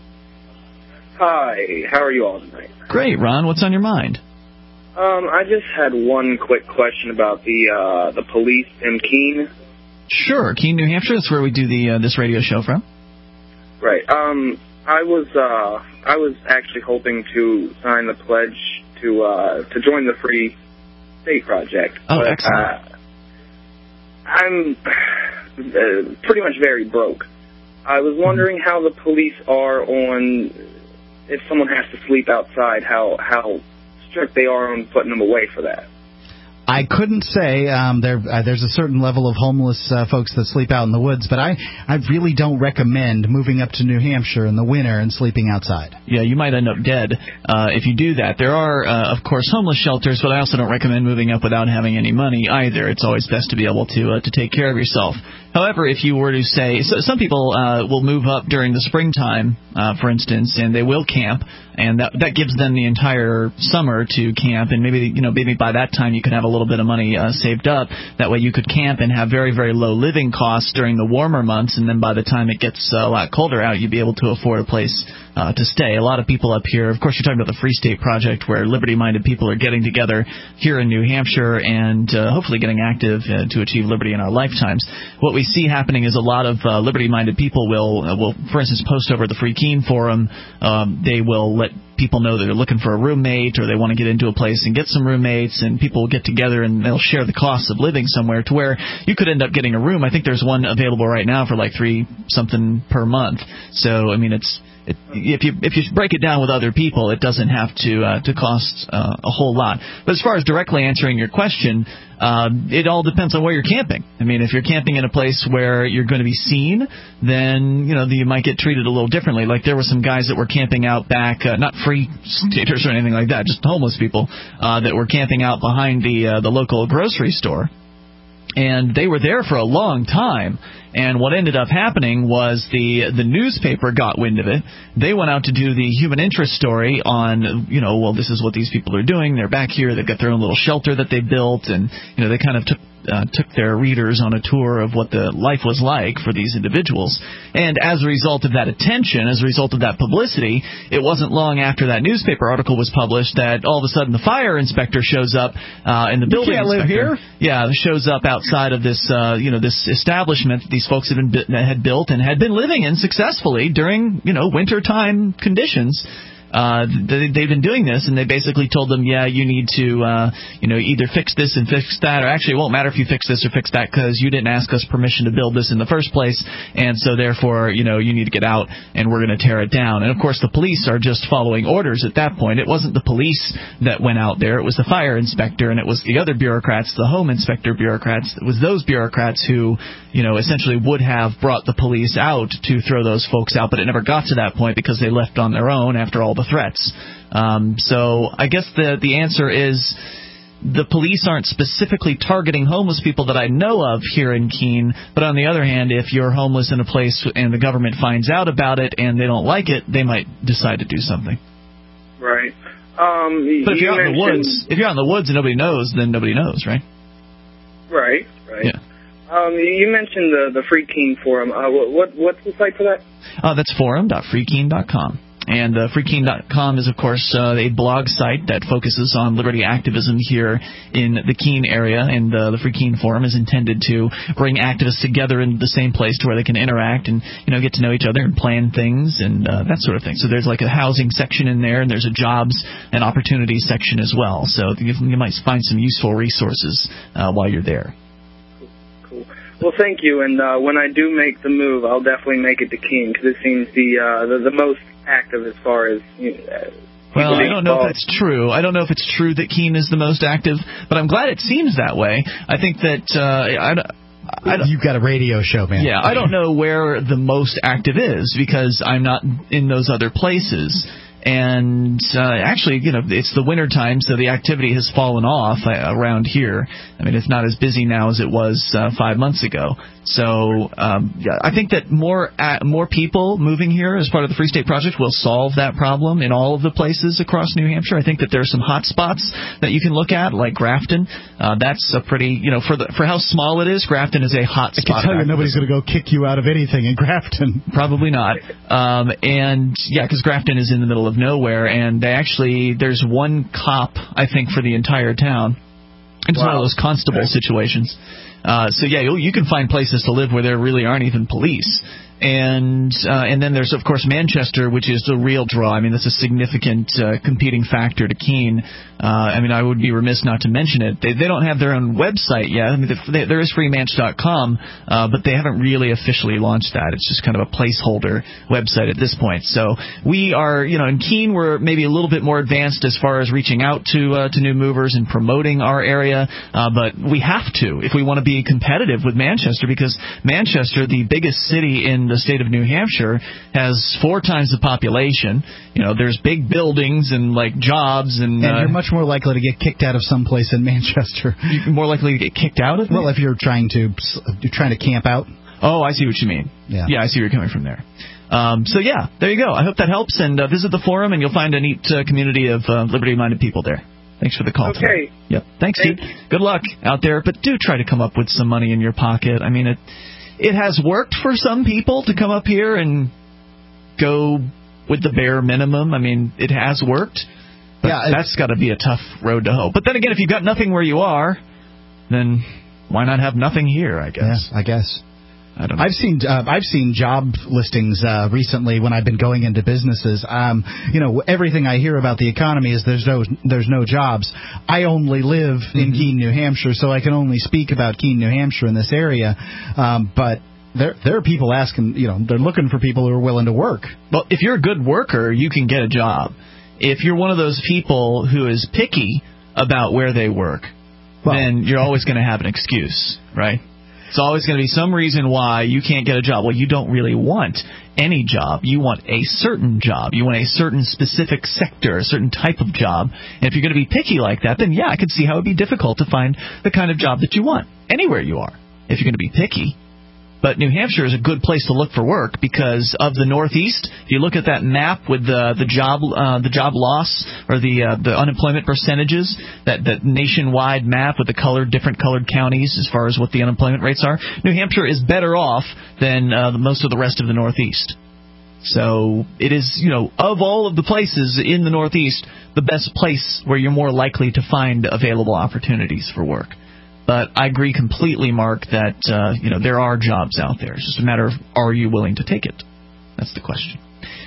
Speaker 14: Hi. How are you all tonight?
Speaker 1: Great, Ron. What's on your mind?
Speaker 14: I just had one quick question about the police in Keene.
Speaker 1: Sure, Keene, New Hampshire. That's where we do this radio show from.
Speaker 14: Right. I was actually hoping to sign the pledge to join the Free State Project.
Speaker 1: Oh, but, excellent.
Speaker 14: I'm pretty much very broke. I was wondering how the police are on if someone has to sleep outside, how strict they are on putting them away for that.
Speaker 2: I couldn't say. There's a certain level of homeless folks that sleep out in the woods, but I really don't recommend moving up to New Hampshire in the winter and sleeping outside.
Speaker 1: Yeah, you might end up dead if you do that. There are, of course, homeless shelters, but I also don't recommend moving up without having any money either. It's always best to be able to take care of yourself. However, if you were to say, so some people will move up during the springtime, for instance, and they will camp, and that gives them the entire summer to camp, and maybe by that time you could have a little bit of money saved up. That way you could camp and have very, very low living costs during the warmer months, and then by the time it gets a lot colder out, you'd be able to afford a place to stay. A lot of people up here, of course, you're talking about the Free State Project, where liberty-minded people are getting together here in New Hampshire and hopefully getting active to achieve liberty in our lifetimes. What we see happening is a lot of liberty-minded people will, for instance, post over the Free Keene Forum. They will let people know that they're looking for a roommate or they want to get into a place and get some roommates, and people will get together and they'll share the costs of living somewhere to where you could end up getting a room. I think there's one available right now for like $3 per month. So, I mean, if you break it down with other people, it doesn't have to cost a whole lot. But as far as directly answering your question, it all depends on where you're camping. I mean, if you're camping in a place where you're going to be seen, then you might get treated a little differently. Like there were some guys that were camping out back, not free staters or anything like that, just homeless people that were camping out behind the local grocery store. And they were there for a long time. And what ended up happening was the newspaper got wind of it. They went out to do the human interest story on, well, this is what these people are doing. They're back here. They've got their own little shelter that they built. And, they kind of took their readers on a tour of what the life was like for these individuals. And as a result of that attention, as a result of that publicity, it wasn't long after that newspaper article was published that all of a sudden the fire inspector shows up and the building inspector. You can't live here? Yeah, shows up outside of this, this establishment that these folks had built and had been living in successfully during, wintertime conditions. They've been doing this, and they basically told them, yeah, you need to, either fix this and fix that, or actually it won't matter if you fix this or fix that because you didn't ask us permission to build this in the first place, and so therefore, you need to get out, and we're going to tear it down. And of course, the police are just following orders at that point. It wasn't the police that went out there; it was the fire inspector, and it was the other bureaucrats, the home inspector bureaucrats. It was those bureaucrats who, essentially would have brought the police out to throw those folks out, but it never got to that point because they left on their own after all the threats. So I guess the answer is the police aren't specifically targeting homeless people that I know of here in Keene, but on the other hand, if you're homeless in a place and the government finds out about it and they don't like it, they might decide to do something.
Speaker 14: Right.
Speaker 1: But if you're out in the woods and nobody knows, then nobody knows, right?
Speaker 14: Right.
Speaker 1: Yeah.
Speaker 14: You mentioned the Free Keene Forum. What's the site for that?
Speaker 1: That's forum.freekeene.com. And freekeene.com is, of course, a blog site that focuses on liberty activism here in the Keene area. And the Free Keene Forum is intended to bring activists together in the same place to where they can interact and, get to know each other and plan things and that sort of thing. So there's like a housing section in there, and there's a jobs and opportunities section as well. So you might find some useful resources while you're there.
Speaker 14: Cool. Well, thank you. And when I do make the move, I'll definitely make it to Keene because it seems the most active as far as.
Speaker 1: Well, I don't know if that's true. I don't know if it's true that Keene is the most active, but I'm glad it seems that way. I think that
Speaker 2: you've got a radio show, man.
Speaker 1: Yeah, I don't know where the most active is because I'm not in those other places. And actually, it's the winter time, so the activity has fallen off around here. I mean, it's not as busy now as it was 5 months ago. So I think that more people moving here as part of the Free State Project will solve that problem in all of the places across New Hampshire. I think that there are some hot spots that you can look at, like Grafton. That's a pretty, for how small it is, Grafton is a hot spot.
Speaker 2: I can tell you nobody's going to go kick you out of anything in Grafton.
Speaker 1: Probably not. And, yeah, because Grafton is in the middle of nowhere, and there's one cop, I think, for the entire town. It's one of those constable situations. So, yeah, you can find places to live where there really aren't even police. And then there's, of course, Manchester, which is the real draw. I mean, that's a significant competing factor to Keene. I would be remiss not to mention it. They don't have their own website yet. I mean, there is freemanch.com, but they haven't really officially launched that. It's just kind of a placeholder website at this point. So we are, in Keene, we're maybe a little bit more advanced as far as reaching out to new movers and promoting our area. But we have to if we want to be competitive with Manchester, because Manchester, the biggest city in the state of New Hampshire has 4 times the population. You know, there's big buildings and like jobs, and
Speaker 2: you're much more likely to get kicked out of some place in Manchester.
Speaker 1: You're more likely to get kicked out of it?
Speaker 2: Well, if you're trying to camp out.
Speaker 1: Oh, I see what you mean. Yeah, I see where you're coming from there. So yeah, there you go. I hope that helps, and visit the forum, and you'll find a neat community of liberty-minded people there. Thanks for the call.
Speaker 3: Okay.
Speaker 1: Today. Yep. Thanks, Steve. Good luck out there, but do try to come up with some money in your pocket. I mean, it has worked for some people to come up here and go with the bare minimum. I mean, it has worked. But that's got to be a tough road to hoe. But then again, if you've got nothing where you are, then why not have nothing here, I guess.
Speaker 2: Yeah, I guess.
Speaker 1: I don't know.
Speaker 2: I've seen job listings recently when I've been going into businesses. Everything I hear about the economy is there's no jobs. I only live in Keene, New Hampshire, so I can only speak about Keene, New Hampshire in this area. But there are people asking, they're looking for people who are willing to work.
Speaker 1: Well, if you're a good worker, you can get a job. If you're one of those people who is picky about where they work, then you're always going to have an excuse, right? It's always going to be some reason why you can't get a job. Well, you don't really want any job. You want a certain job. You want a certain specific sector, a certain type of job. And if you're going to be picky like that, then, I could see how it would be difficult to find the kind of job that you want anywhere you are if you're going to be picky. But New Hampshire is a good place to look for work because of the Northeast. If you look at that map with the job loss or the unemployment percentages, that nationwide map with the different colored counties as far as what the unemployment rates are, New Hampshire is better off than most of the rest of the Northeast. So it is, of all of the places in the Northeast, the best place where you're more likely to find available opportunities for work. But I agree completely, Mark, that there are jobs out there. It's just a matter of, are you willing to take it? That's the question.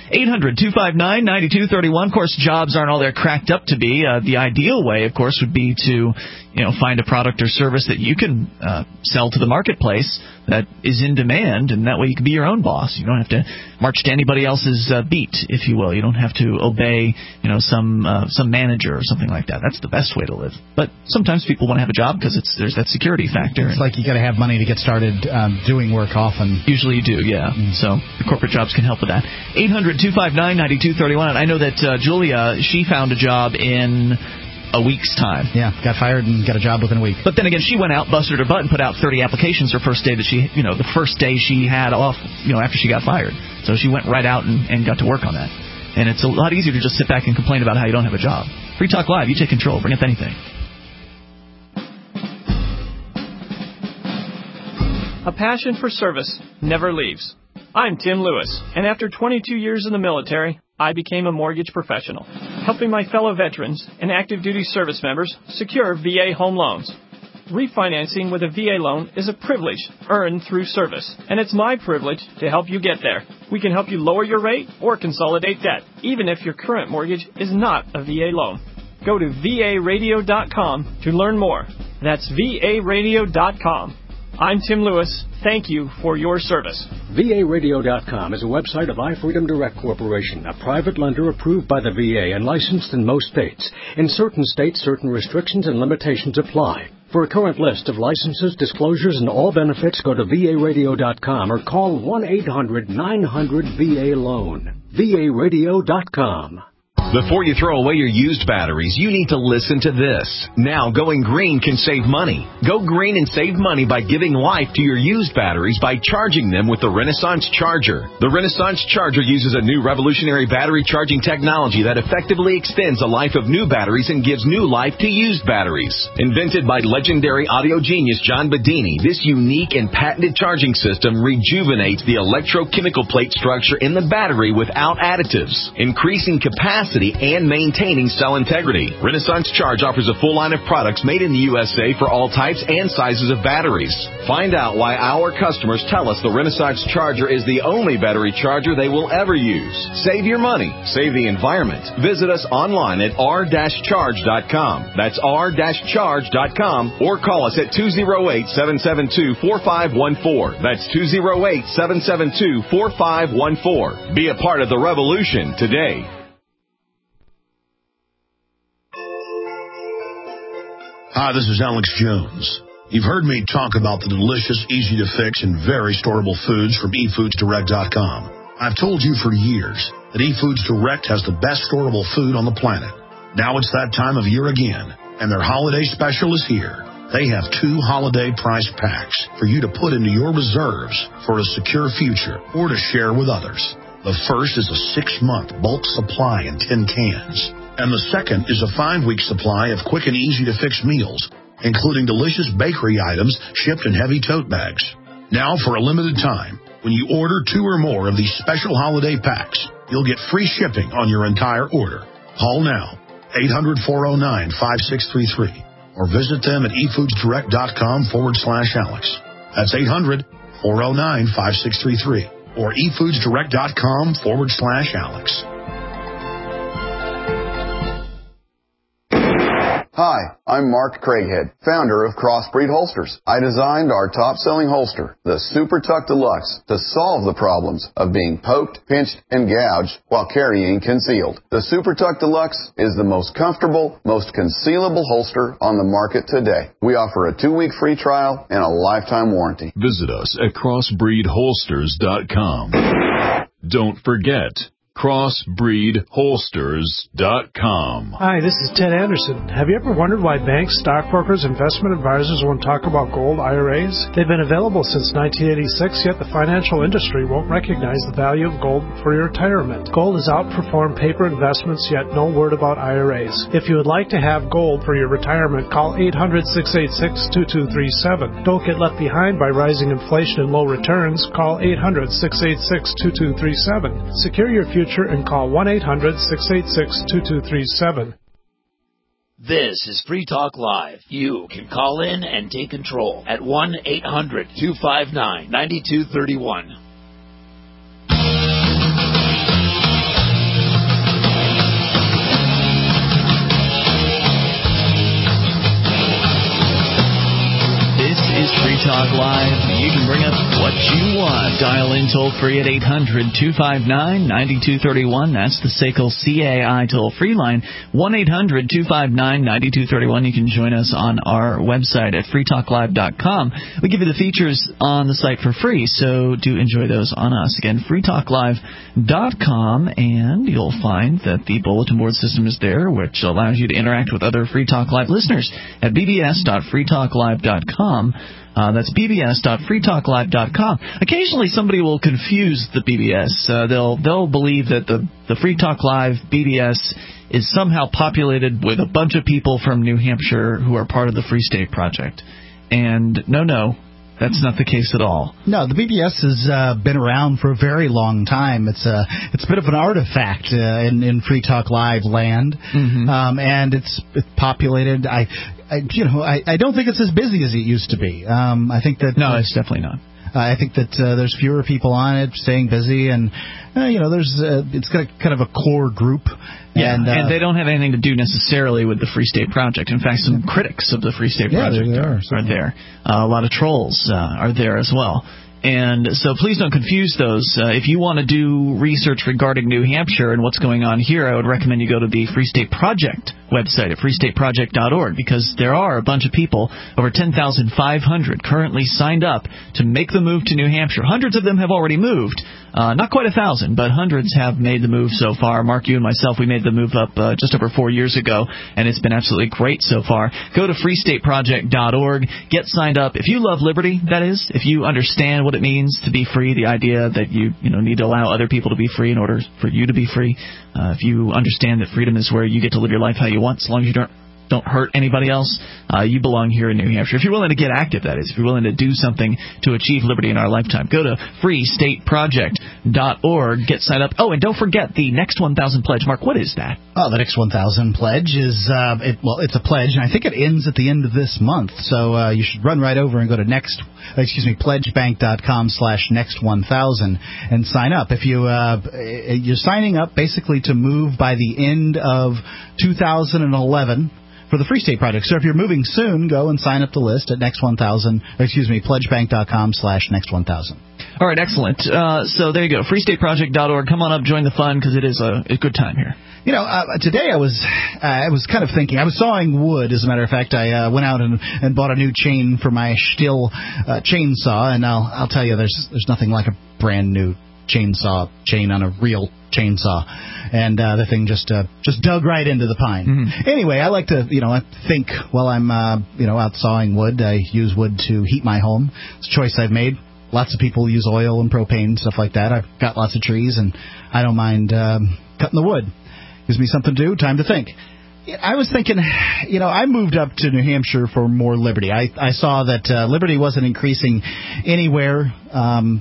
Speaker 1: 800-259-9231. Of course, jobs aren't all they're cracked up to be. The ideal way, of course, would be to find a product or service that you can sell to the marketplace that is in demand, and that way you can be your own boss. You don't have to march to anybody else's beat, if you will. You don't have to obey some manager or something like that. That's the best way to live. But sometimes people want to have a job because there's that security factor.
Speaker 2: It's like you got to have money to get started doing work often.
Speaker 1: Usually you do, yeah. So the corporate jobs can help with that. 800-259-9231. And I know that Julia, she found a job in a week's time.
Speaker 2: Yeah, got fired and got a job within a week.
Speaker 1: But then again, she went out, busted her butt, and put out 30 applications her first day that the first day she had off, after she got fired. So she went right out and got to work on that. And it's a lot easier to just sit back and complain about how you don't have a job. Free Talk Live, you take control. Bring up anything.
Speaker 15: A passion for service never leaves. I'm Tim Lewis, and after 22 years in the military, I became a mortgage professional, helping my fellow veterans and active duty service members secure VA home loans. Refinancing with a VA loan is a privilege earned through service, and it's my privilege to help you get there. We can help you lower your rate or consolidate debt, even if your current mortgage is not a VA loan. Go to varadio.com to learn more. That's varadio.com. I'm Tim Lewis. Thank you for your service.
Speaker 16: VARadio.com is a website of iFreedom Direct Corporation, a private lender approved by the VA and licensed in most states. In certain states, certain restrictions and limitations apply. For a current list of licenses, disclosures, and all benefits, go to VARadio.com or call 1-800-900-VA-LOAN. VARadio.com.
Speaker 13: Before you throw away your used batteries, you need to listen to this. Now, going green can save money. Go green and save money by giving life to your used batteries by charging them with the Renaissance Charger. The Renaissance Charger uses a new revolutionary battery charging technology that effectively extends the life of new batteries and gives new life to used batteries. Invented by legendary audio genius John Bedini, this unique and patented charging system rejuvenates the electrochemical plate structure in the battery without additives, increasing capacity and maintaining cell integrity. Renaissance Charge offers a full line of products made in the USA for all types and sizes of batteries. Find out why our customers tell us the Renaissance Charger is the only battery charger they will ever use. Save your money. Save the environment. Visit us online at r-charge.com. That's r-charge.com, or call us at 208-772-4514. That's 208-772-4514. Be a part of the revolution today.
Speaker 17: Hi, this is Alex Jones. You've heard me talk about the delicious, easy-to-fix, and very storable foods from eFoodsDirect.com. I've told you for years that eFoods Direct has the best storable food on the planet. Now it's that time of year again, and their holiday special is here. They have 2 holiday price packs for you to put into your reserves for a secure future or to share with others. The first is a 6-month bulk supply in tin cans, and the second is a 5-week supply of quick and easy-to-fix meals, including delicious bakery items shipped in heavy tote bags. Now, for a limited time, when you order 2 or more of these special holiday packs, you'll get free shipping on your entire order. Call now, 800-409-5633, or visit them at eFoodsDirect.com/Alex. That's 800-409-5633, or eFoodsDirect.com/Alex.
Speaker 18: Hi, I'm Mark Craighead, founder of Crossbreed Holsters. I designed our top-selling holster, the Super Tuck Deluxe, to solve the problems of being poked, pinched, and gouged while carrying concealed. The Super Tuck Deluxe is the most comfortable, most concealable holster on the market today. We offer a 2-week free trial and a lifetime warranty.
Speaker 11: Visit us at crossbreedholsters.com. Don't forget, crossbreedholsters.com.
Speaker 19: Hi, this is Ted Anderson. Have you ever wondered why banks, stockbrokers, investment advisors won't talk about gold IRAs? They've been available since 1986, yet the financial industry won't recognize the value of gold for your retirement. Gold has outperformed paper investments, yet no word about IRAs. If you would like to have gold for your retirement, call 800-686-2237. Don't get left behind by rising inflation and low returns. Call 800-686-2237. Secure your future and call 1-800-686-2237.
Speaker 9: This is Free Talk Live. You can call in and take control at 1-800-259-9231.
Speaker 1: Is Free Talk Live. You can bring up what you want. Dial in toll-free at 800-259-9231. That's the SACL CAI toll-free line, 1-800-259-9231. You can join us on our website at freetalklive.com. We give you the features on the site for free, so do enjoy those on us. Again, freetalklive.com, and you'll find that the bulletin board system is there, which allows you to interact with other Free Talk Live listeners at bbs.freetalklive.com. That's bbs.freetalklive.com. Occasionally somebody will confuse the BBS. They'll believe that the Free Talk Live BBS is somehow populated with a bunch of people from New Hampshire who are part of the Free State Project. And no, that's not the case at all.
Speaker 2: No, the BBS has been around for a very long time. It's a bit of an artifact in Free Talk Live land, and it's populated. I don't think it's as busy as it used to be. I think that
Speaker 1: it's definitely not.
Speaker 2: I think that there's fewer people on it, staying busy, and it's got kind of a core group.
Speaker 1: Yeah, and they don't have anything to do necessarily with the Free State Project. In fact, some critics of the Free State Project are there. A lot of trolls are there as well. And so please don't confuse those. If you want to do research regarding New Hampshire and what's going on here, I would recommend you go to the Free State Project website at freestateproject.org, because there are a bunch of people, over 10,500, currently signed up to make the move to New Hampshire. Hundreds of them have already moved. Not quite 1,000, but hundreds have made the move so far. Mark, you and myself, we made the move up just over 4 years ago, and it's been absolutely great so far. Go to freestateproject.org. Get signed up. If you love liberty, that is, if you understand what it means to be free, the idea that you need to allow other people to be free in order for you to be free, if you understand that freedom is where you get to live your life how you want, as long as you don't hurt anybody else, you belong here in New Hampshire. If you're willing to get active, that is, if you're willing to do something to achieve liberty in our lifetime, go to freestateproject.org, get signed up. Oh, and don't forget the Next 1,000 Pledge. Mark, what is that?
Speaker 2: Oh, the Next 1,000 Pledge is, it's a pledge, and I think it ends at the end of this month, so you should run right over and go to pledgebank.com/next1000 and sign up. If you're signing up basically to move by the end of 2011 for the Free State Project. So if you're moving soon, go and sign up the list at pledgebank.com/next1000.
Speaker 1: All right, excellent. So there you go, freestateproject.org. Come on up, join the fun, because it is a good time here.
Speaker 2: Today I was kind of thinking. I was sawing wood, as a matter of fact. I went out and bought a new chain for my Stihl chainsaw, and I'll tell you, there's nothing like a brand new chainsaw chain on a real chainsaw, and the thing just dug right into the pine. Mm-hmm. Anyway, I like to I think while I'm out sawing wood. I use wood to heat my home. It's a choice I've made. Lots of people use oil and propane and stuff like that. I've got lots of trees, and I don't mind cutting the wood. Gives me something to do, time to think. I was thinking, I moved up to New Hampshire for more liberty. I saw that liberty wasn't increasing anywhere, in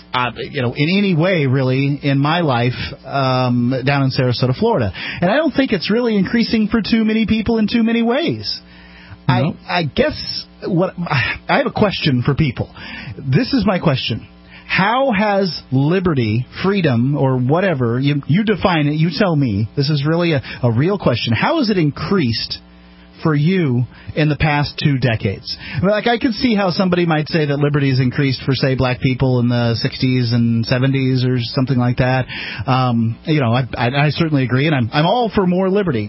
Speaker 2: any way, really, in my life down in Sarasota, Florida. And I don't think it's really increasing for too many people in too many ways. No. I guess I have a question for people. This is my question. How has liberty, freedom, or whatever, you define it, you tell me, this is really a real question. How has it increased for you in the past 2 decades? Like, I could see how somebody might say that liberty has increased for, say, black people in the 60s and 70s or something like that. I certainly agree, and I'm all for more liberty.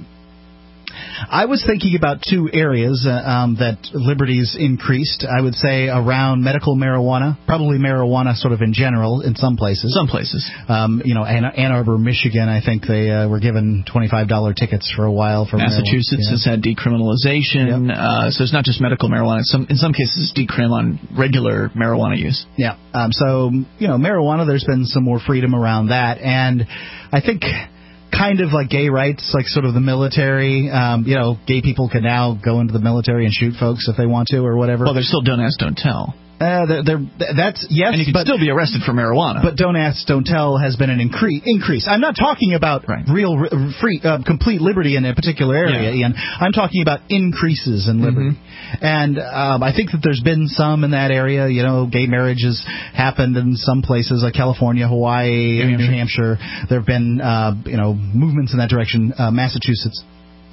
Speaker 2: I was thinking about 2 areas that liberties increased. I would say around medical marijuana, probably marijuana sort of in general in some places.
Speaker 1: Some places.
Speaker 2: Ann Arbor, Michigan, I think they were given $25 tickets for a while. For
Speaker 1: Massachusetts has had decriminalization. Yep. So it's not just medical marijuana. In some cases, it's decrim on regular marijuana use.
Speaker 2: Yeah. Marijuana, there's been some more freedom around that. And I think kind of like gay rights, like sort of the military. Gay people can now go into the military and shoot folks if they want to or whatever.
Speaker 1: Well, there's still don't ask, don't tell.
Speaker 2: That's yes,
Speaker 1: and you can still be arrested for marijuana.
Speaker 2: But don't ask, don't tell has been an increase. I'm not talking about real free, complete liberty in a particular area, Ian. I'm talking about increases in liberty, and I think that there's been some in that area. Gay marriage has happened in some places like California, Hawaii, New Hampshire. There have been movements in that direction. Massachusetts.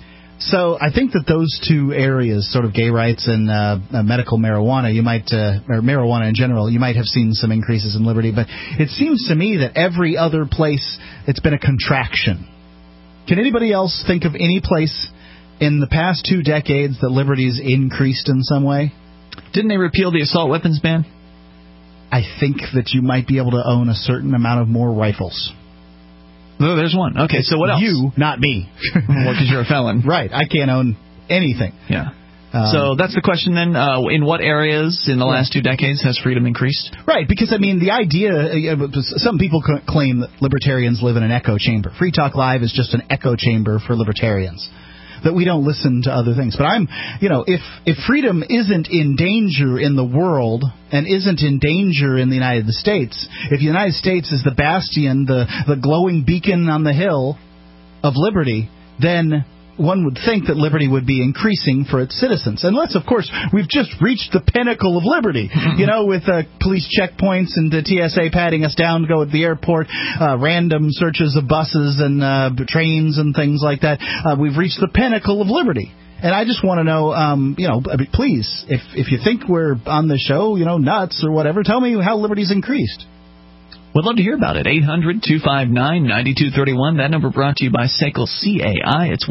Speaker 2: So I think that those 2 areas, sort of gay rights and medical marijuana, or marijuana in general, you might have seen some increases in liberty. But it seems to me that every other place, it's been a contraction. Can anybody else think of any place in the past 2 decades that liberty's increased in some way?
Speaker 1: Didn't they repeal the assault weapons ban?
Speaker 2: I think that you might be able to own a certain amount of more rifles.
Speaker 1: Oh, there's one. Okay, so what else?
Speaker 2: You, not me.
Speaker 1: Well, because you're a felon.
Speaker 2: Right. I can't own anything.
Speaker 1: Yeah. So that's the question then. In what areas in the last 2 decades has freedom increased?
Speaker 2: Right, because, the idea, some people claim that libertarians live in an echo chamber. Free Talk Live is just an echo chamber for libertarians, that we don't listen to other things. But if freedom isn't in danger in the world and isn't in danger in the United States, if the United States is the bastion, the glowing beacon on the hill of liberty, then one would think that liberty would be increasing for its citizens. Unless, of course, we've just reached the pinnacle of liberty, with police checkpoints and the TSA patting us down to go at the airport, random searches of buses and trains and things like that. We've reached the pinnacle of liberty. And I just want to know, please, if you think we're on the show, nuts or whatever, tell me how liberty's increased.
Speaker 1: We'd love to hear about it. 800-259-9231. That number brought to you by SACL CAI. It's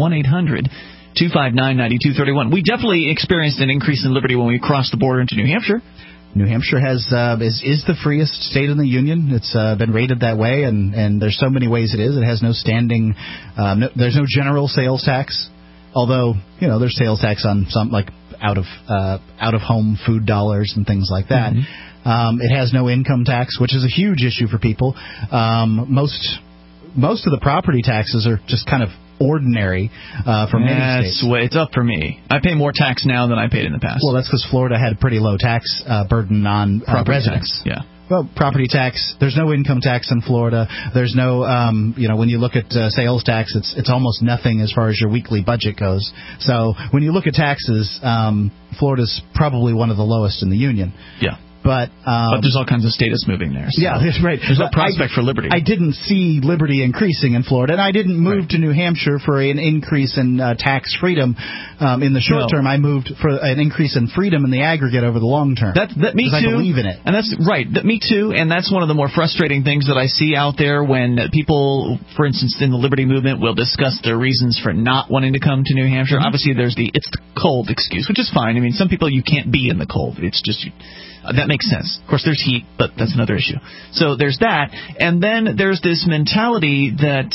Speaker 1: 1-800-259-9231. We definitely experienced an increase in liberty when we crossed the border into New Hampshire.
Speaker 2: New Hampshire is the freest state in the union. It's been rated that way, and there's so many ways it is. It has no standing. There's no general sales tax, although there's sales tax on some like out of home food dollars and things like that. Mm-hmm. It has no income tax, which is a huge issue for people. Most of the property taxes are just kind of ordinary for many states.
Speaker 1: It's up for me. I pay more tax now than I paid in the past.
Speaker 2: Well, that's because Florida had a pretty low tax burden on residents.
Speaker 1: Yeah.
Speaker 2: Well, property tax, there's no income tax in Florida. There's no, when you look at sales tax, it's almost nothing as far as your weekly budget goes. So when you look at taxes, Florida's probably one of the lowest in the union.
Speaker 1: Yeah.
Speaker 2: But
Speaker 1: there's all kinds of status moving there. So
Speaker 2: yeah, that's right.
Speaker 1: There's no prospect for liberty.
Speaker 2: I didn't see liberty increasing in Florida, and I didn't move to New Hampshire for an increase in tax freedom in the short term. I moved for an increase in freedom in the aggregate over the long term.
Speaker 1: Me too.
Speaker 2: I believe in it.
Speaker 1: And that's right. Me too. And that's one of the more frustrating things that I see out there when people, for instance, in the liberty movement, will discuss their reasons for not wanting to come to New Hampshire. Mm-hmm. Obviously, there's it's the cold excuse, which is fine. I mean, some people you can't be in the cold. It's just that makes sense. Of course, there's heat, but that's another issue. So there's that. And then there's this mentality that,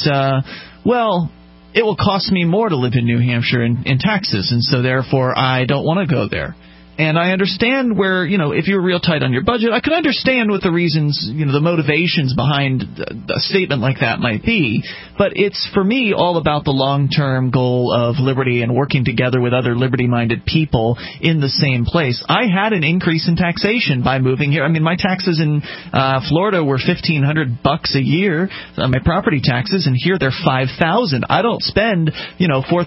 Speaker 1: it will cost me more to live in New Hampshire in taxes, and so therefore I don't want to go there. And I understand where, if you're real tight on your budget, I could understand what the reasons, the motivations behind a statement like that might be. But it's, for me, all about the long-term goal of liberty and working together with other liberty-minded people in the same place. I had an increase in taxation by moving here. I mean, my taxes in Florida were $1,500 a year, my property taxes, and here they're $5,000. I don't spend, $4,000 or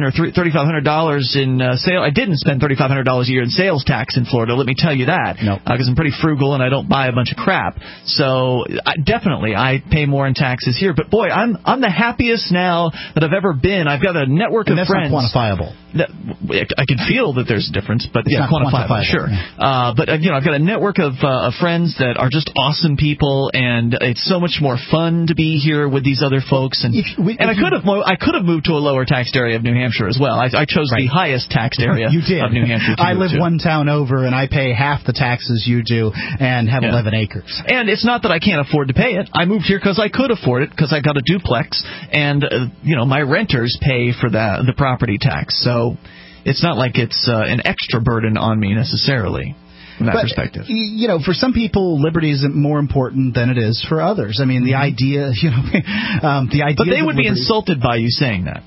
Speaker 1: $3,500 in sale. I didn't spend $3,500 a year in sales tax in Florida, let me tell you that, because I'm pretty frugal and I don't buy a bunch of crap. So definitely I pay more in taxes here. But boy, I'm the happiest now that I've ever been. I've got a network of friends.
Speaker 2: That's not quantifiable.
Speaker 1: I can feel that there's a difference, but it's not quantifiable. Sure. But I've got a network of friends that are just awesome people, and it's so much more fun to be here with these other folks. And I could have moved to a lower taxed area of New Hampshire as well. I chose the highest taxed area of New Hampshire.
Speaker 2: I live one town over, and I pay half the taxes you do, and have 11 acres.
Speaker 1: And it's not that I can't afford to pay it. I moved here because I could afford it, because I got a duplex, and my renters pay for the property tax. So it's not like it's an extra burden on me necessarily. From that perspective.
Speaker 2: For some people, liberty isn't more important than it is for others. I mean, the idea,
Speaker 1: But they would be insulted by you saying that.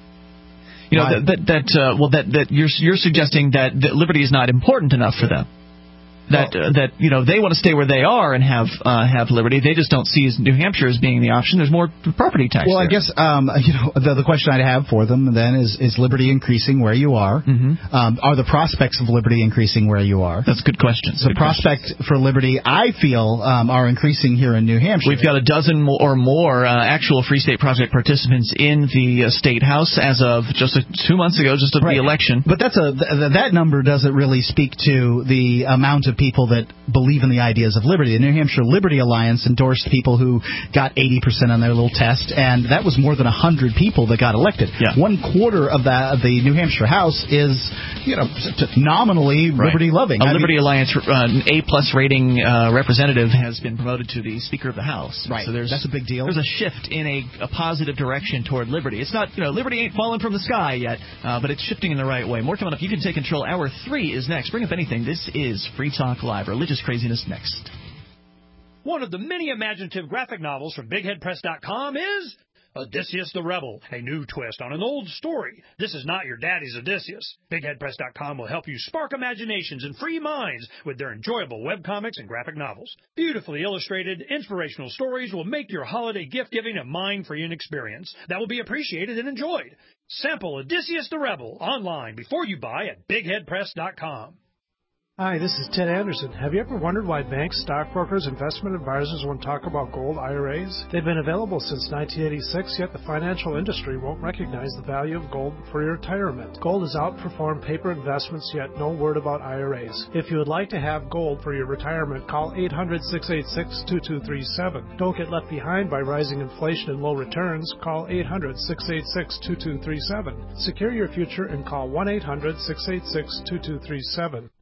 Speaker 1: That you're suggesting that liberty is not important enough for them. That they want to stay where they are and have liberty. They just don't see New Hampshire as being the option. There's more property tax.
Speaker 2: Well, I guess the question I'd have for them then is liberty increasing where you are? Mm-hmm. Are the prospects of liberty increasing where you are?
Speaker 1: That's a good question.
Speaker 2: The prospect for liberty, I feel, are increasing here in New Hampshire.
Speaker 1: We've got a dozen or more actual Free State Project participants in the State House as of just 2 months ago, just of the election.
Speaker 2: But that number doesn't really speak to the amount of people that believe in the ideas of liberty. The New Hampshire Liberty Alliance endorsed people who got 80% on their little test, and that was more than 100 people that got elected. Yeah. 1/4 of the New Hampshire House is, nominally liberty-loving.
Speaker 1: A Liberty Alliance A+ rating representative has been promoted to the Speaker of the House.
Speaker 2: Right.
Speaker 1: So
Speaker 2: that's a big deal.
Speaker 1: There's a shift in a positive direction toward liberty. It's not, liberty ain't fallen from the sky yet, but it's shifting in the right way. More coming up. You can take control. Hour 3 is next. Bring up anything. This is Free Talk Live. Religious craziness next.
Speaker 20: One of the many imaginative graphic novels from BigHeadPress.com is Odysseus the Rebel, a new twist on an old story. This is not your daddy's Odysseus. BigHeadPress.com will help you spark imaginations and free minds with their enjoyable webcomics and graphic novels. Beautifully illustrated, inspirational stories will make your holiday gift-giving a mind-free experience that will be appreciated and enjoyed. Sample Odysseus the Rebel online before you buy at BigHeadPress.com.
Speaker 19: Hi, this is Ted Anderson. Have you ever wondered why banks, stockbrokers, investment advisors won't talk about gold IRAs? They've been available since 1986, yet the financial industry won't recognize the value of gold for your retirement. Gold has outperformed paper investments, yet no word about IRAs. If you would like to have gold for your retirement, call 800-686-2237. Don't get left behind by rising inflation and low returns. Call 800-686-2237. Secure your future and call 1-800-686-2237.